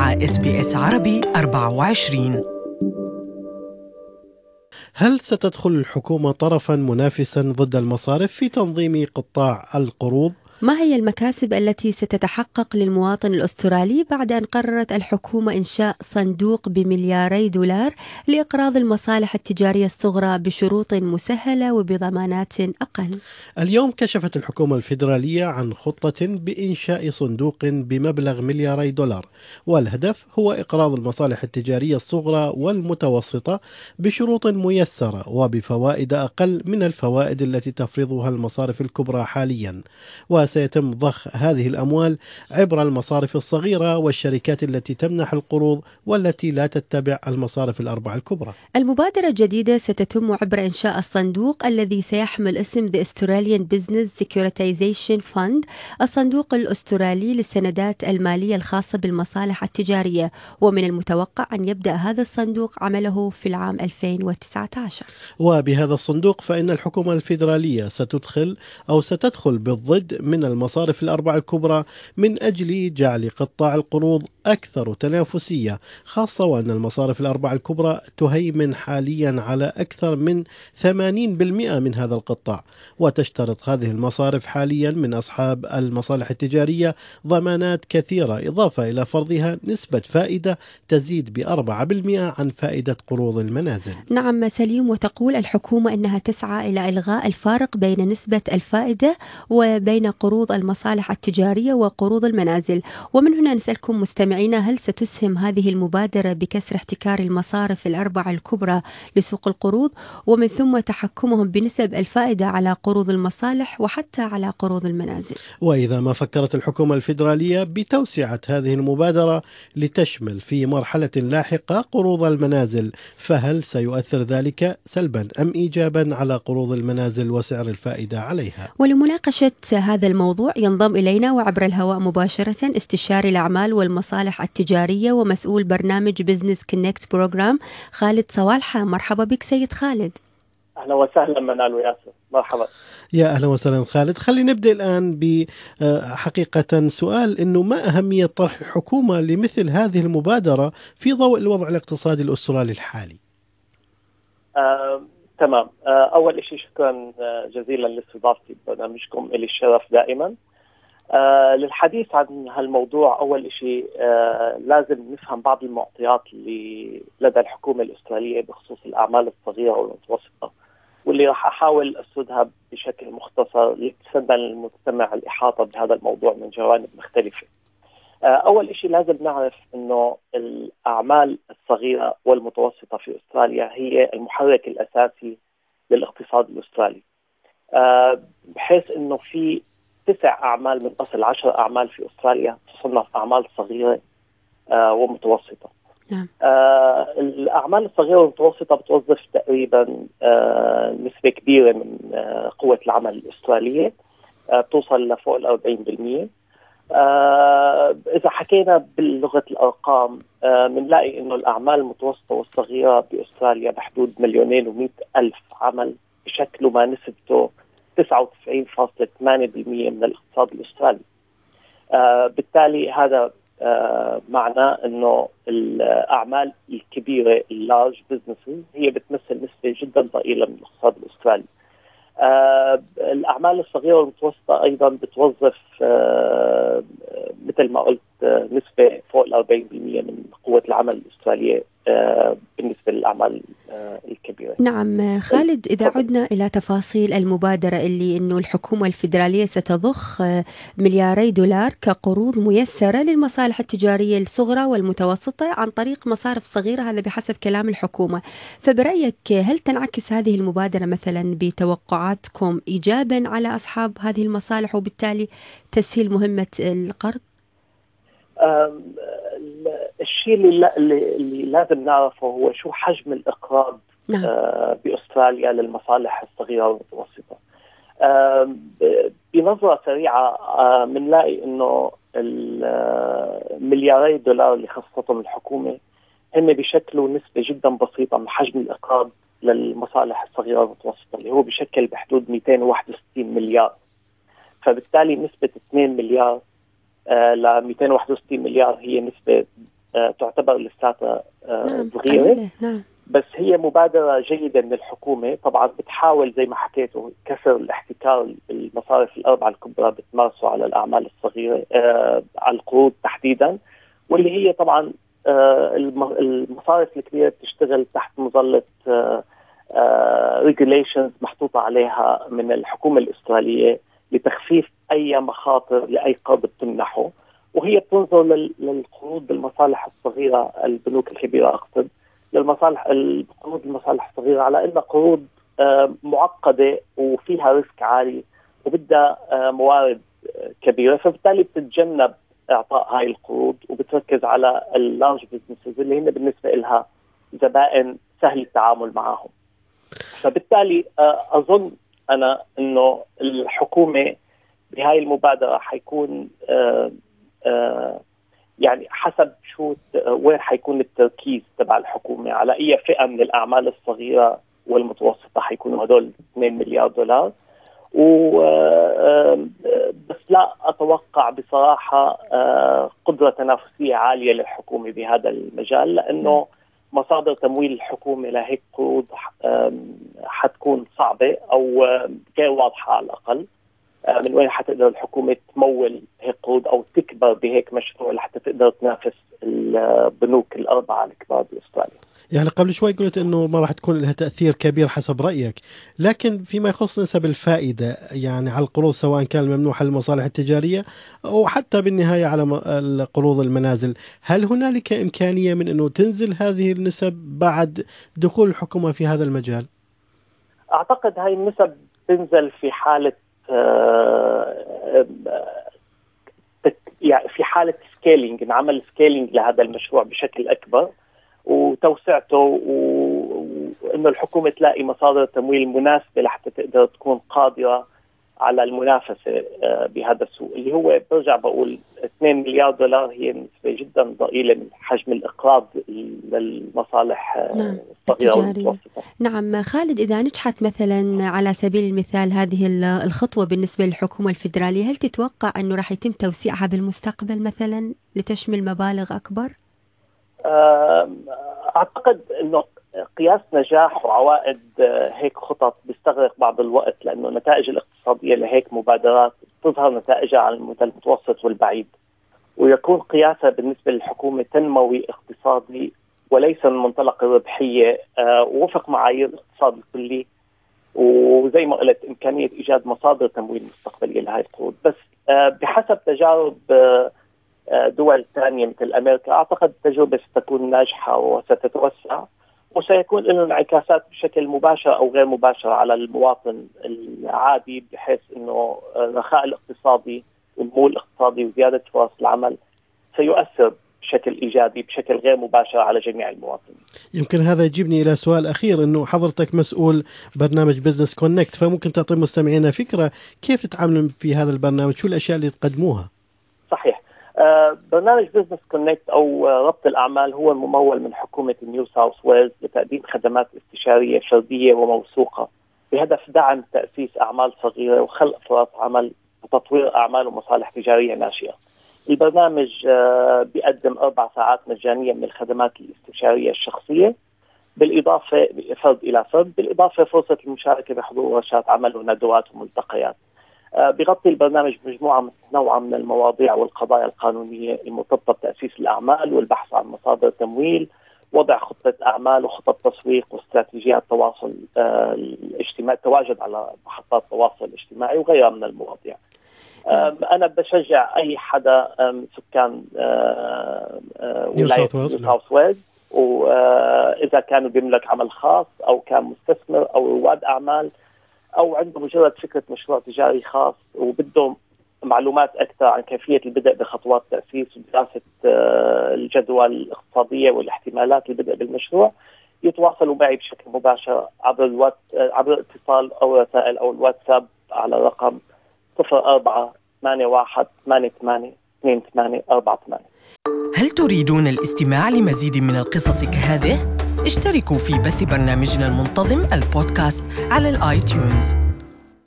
مع SBS عربي 24. هل ستدخل الحكومة طرفا منافسا ضد المصارف في تنظيم قطاع القروض؟ ما هي المكاسب التي ستتحقق للمواطن الأسترالي بعد أن قررت الحكومة إنشاء صندوق $2 مليار لإقراض المصالح التجارية الصغرى بشروط مسهلة وبضمانات أقل؟ اليوم كشفت الحكومة الفيدرالية عن خطة بإنشاء صندوق بمبلغ $2 والهدف هو إقراض المصالح التجارية الصغرى والمتوسطة بشروط ميسرة وبفوائد أقل من الفوائد التي تفرضها المصارف الكبرى حاليا، وسيتم ضخ هذه الأموال عبر المصارف الصغيرة والشركات التي تمنح القروض والتي لا تتبع المصارف الأربعة الكبرى. المبادرة الجديدة ستتم عبر إنشاء الصندوق الذي سيحمل اسم The Australian Business Securitization Fund، الصندوق الأسترالي للسندات المالية الخاصة بالمصالح التجارية، ومن المتوقع أن يبدأ هذا الصندوق عمله في العام 2019. وبهذا الصندوق فإن الحكومة الفيدرالية ستدخل بالضد من المصارف الأربعة الكبرى من أجل جعل قطاع القروض أكثر تنافسية، خاصة وأن المصارف الأربعة الكبرى تهيمن حاليا على أكثر من 80% من هذا القطاع، وتشترط هذه المصارف حاليا من أصحاب المصالح التجارية ضمانات كثيرة، إضافة إلى فرضها نسبة فائدة تزيد ب4% عن فائدة قروض المنازل. نعم سليم، وتقول الحكومة أنها تسعى إلى إلغاء الفارق بين نسبة الفائدة وبين قروض المصالح التجارية وقروض المنازل. ومن هنا نسألكم مستمعينا، هل ستسهم هذه المبادرة بكسر احتكار المصارف الأربعة الكبرى لسوق القروض ومن ثم تحكمهم بنسب الفائدة على قروض المصالح وحتى على قروض المنازل؟ وإذا ما فكرت الحكومة الفيدرالية بتوسعة هذه المبادرة لتشمل في مرحلة لاحقة قروض المنازل، فهل سيؤثر ذلك سلبا أم إيجابا على قروض المنازل وسعر الفائدة عليها؟ ولمناقشة هذا الموضوع ينضم إلينا وعبر الهواء مباشرة استشاري الأعمال والمصالح التجارية ومسؤول برنامج بزنس كونكت بروجرام خالد صوالحة. مرحبا بك سيد خالد. أهلا وسهلا منال وياسر، مرحبا. يا أهلا وسهلا خالد. خلينا نبدأ الآن بحقيقة سؤال، إنه ما أهمية طرح الحكومة لمثل هذه المبادرة في ضوء الوضع الاقتصادي الأسترالي الحالي؟ تمام. أول شيء شكرا جزيلا لاستضافتي برنامجكم، إلي الشرف دائما. للحديث عن هالموضوع، أول شيء لازم نفهم بعض المعطيات اللي لدى الحكومة الأسترالية بخصوص الأعمال الصغيرة والمتوسطة، واللي راح أحاول أسردها بشكل مختصر لتسهل المستمع الإحاطة بهذا الموضوع من جوانب مختلفة. أول شيء لازم نعرف أنه الأعمال الصغيرة والمتوسطة في أستراليا هي المحرك الأساسي للاقتصاد الأسترالي، بحيث أنه في 9 أعمال من أصل 10 أعمال في أستراليا تصنف أعمال صغيرة ومتوسطة. الأعمال الصغيرة والمتوسطة بتوظف تقريبا نسبة كبيرة من قوة العمل الأسترالية، بتوصل لفوق 40%. إذا حكينا بلغة الأرقام بنلاقي إنه الأعمال المتوسطة والصغيرة بأستراليا بحدود 2,100,000 عمل، بشكل ما نسبته 99.8% من الاقتصاد الأسترالي. بالتالي هذا معناه إنه الأعمال الكبيرة اللارج بزنسز هي بتمثل نسبة جدا ضئيلة من الاقتصاد الأسترالي. الأعمال الصغيرة والمتوسطة أيضا بتوظف مثل ما قلت نسبة فوق 40% من قوة العمل الأسترالية بالنسبة للأعمال الكبيرة. نعم خالد، إذا عدنا إلى تفاصيل المبادرة اللي إنه الحكومة الفيدرالية ستضخ $2 كقروض ميسرة للمصالح التجارية الصغرى والمتوسطة عن طريق مصارف صغيرة، هذا بحسب كلام الحكومة، فبرأيك هل تنعكس هذه المبادرة مثلا بتوقعاتكم إيجابا على أصحاب هذه المصالح وبالتالي تسهيل مهمة القرض؟ الشيء اللي لازم نعرفه هو شو حجم الإقراض بأستراليا للمصالح الصغيرة والمتوسطة. بنظرة سريعة بنلاقي إنه $2 اللي خصصتهم الحكومة هم بيشكلوا نسبة جدا بسيطة من حجم الإقراض للمصالح الصغيرة والمتوسطة، اللي هو بشكل بحدود 261 مليار. فبالتالي نسبة 2 مليار ل 261 مليار هي نسبة تعتبر لساتها صغيرة. نعم. بس هي مبادرة جيدة من الحكومة، طبعا بتحاول زي ما حكيته كسر الاحتكار المصارف الأربعة الكبرى بتمارسه على الأعمال الصغيرة، على القروض تحديدا، واللي هي طبعا المصارف الكبيرة بتشتغل تحت مظلة regulations محطوطة عليها من الحكومة الأسترالية لتخفيف أي مخاطر لأي قرض بتمنحه، وهي بتنظر للقروض بالمصالح الصغيرة، البنوك الكبيرة أقصد، القروض المصالح الصغيرة على أنها قروض معقدة وفيها ريسك عالي وبدها موارد كبيرة، فبالتالي بتتجنب إعطاء هاي القروض وبتركز على اللارج بزنسز اللي هن بالنسبة لها زبائن سهل التعامل معهم. فبالتالي أظن أنا أنه الحكومة بهاي المبادرة حيكون يعني حسب شو وين حيكون التركيز تبع الحكومة على أي فئة من الأعمال الصغيرة والمتوسطة، حيكونوا هدول 2 مليار دولار. بس لا أتوقع بصراحة قدرة تنافسية عالية للحكومة بهذا المجال، لأنه مصادر تمويل الحكومة لهيك قروض حتكون صعبة أو غير واضحة على الأقل. من وين حتقدر الحكومة تمول هيك قروض أو تكبر بهيك مشروع لحتى تقدر تنافس البنوك الأربعة الكبار بأستراليا. يعني قبل شوي قلت أنه ما راح تكون لها تأثير كبير حسب رأيك، لكن فيما يخص نسب الفائدة يعني على القروض سواء كان ممنوحة للمصالح التجارية أو حتى بالنهاية على القروض المنازل، هل هنالك إمكانية من أنه تنزل هذه النسب بعد دخول الحكومة في هذا المجال؟ أعتقد هاي النسب تنزل في حالة يعني في حالة سكيلينج، نعمل سكيلينج لهذا المشروع بشكل أكبر وتوسعته، وإنه الحكومة تلاقي مصادر تمويل مناسبة لحتى تقدر تكون قادرة على المنافسة بهذا السوق اللي هو برجع بقول 2 مليار دولار هي نسبة جدا ضئيلة من حجم الإقراض للمصالح الصغيرة والمتوسطة. نعم خالد، إذا نجحت مثلا على سبيل المثال هذه الخطوة بالنسبة للحكومة الفيدرالية، هل تتوقع أنه راح يتم توسيعها بالمستقبل مثلا لتشمل مبالغ أكبر؟ أعتقد أنه قياس نجاح وعوائد هيك خطط بيستغرق بعض الوقت، لأنه النتائج الاقتصادية لهيك مبادرات تظهر نتائجها على المدى المتوسط والبعيد، ويكون قياسها بالنسبة للحكومة تنموي اقتصادي وليس من منطلق الربحية ووفق معايير الاقتصاد الكلي، وزي ما قلت إمكانية إيجاد مصادر تمويل مستقبلية لهذه القروض. بس بحسب تجارب دول ثانية مثل أمريكا أعتقد التجربة ستكون ناجحة وستتوسع وسيكون له انعكاسات بشكل مباشر أو غير مباشر على المواطن العادي، بحيث أنه الرخاء الاقتصادي والنمو الاقتصادي وزيادة فرص العمل سيؤثر بشكل إيجابي بشكل غير مباشر على جميع المواطنين. يمكن هذا يجيبني إلى سؤال أخير، أنه حضرتك مسؤول برنامج بزنس كونكت، فممكن تعطي مستمعينا فكرة كيف تتعاملون في هذا البرنامج، شو الأشياء اللي تقدموها؟ صحيح. برنامج بزنس كونكت أو ربط الأعمال هو ممول من حكومة نيو ساوث ويلز لتقديم خدمات استشارية فردية وموثوقة بهدف دعم تأسيس أعمال صغيرة وخلق فرص عمل وتطوير أعمال ومصالح تجارية ناشئة. البرنامج بيقدم 4 ساعات مجانية من الخدمات الاستشارية الشخصية، بالإضافة فرد إلى فرد، بالإضافة فرصة المشاركة بحضور ورشات عمل وندوات وملتقيات. بيغطي البرنامج مجموعة متنوعة من المواضيع والقضايا القانونية المرتبطة بتأسيس الأعمال والبحث عن مصادر تمويل، وضع خطة أعمال وخطط تسويق واستراتيجيات تواصل الاجتماعي، التواجد على محطات التواصل الاجتماعي وغيرها من المواضيع. أنا بشجع أي حدا سكان ولاية نيو ساوث ويلز، وإذا كانوا بيملك عمل خاص أو كان مستثمر أو رواد أعمال أو عنده مجرد فكرة مشروع تجاري خاص وبدهم معلومات أكثر عن كيفية البدء بخطوات تأسيس ودراسة الجدوى الاقتصادية والاحتمالات البدء بالمشروع، يتواصلوا معي بشكل مباشر عبر الاتصال أو رسائل أو الواتساب على رقم 0481882848. هل تريدون الاستماع لمزيد من القصص كهذه؟ اشتركوا في بث برنامجنا المنتظم البودكاست على الآيتيونز.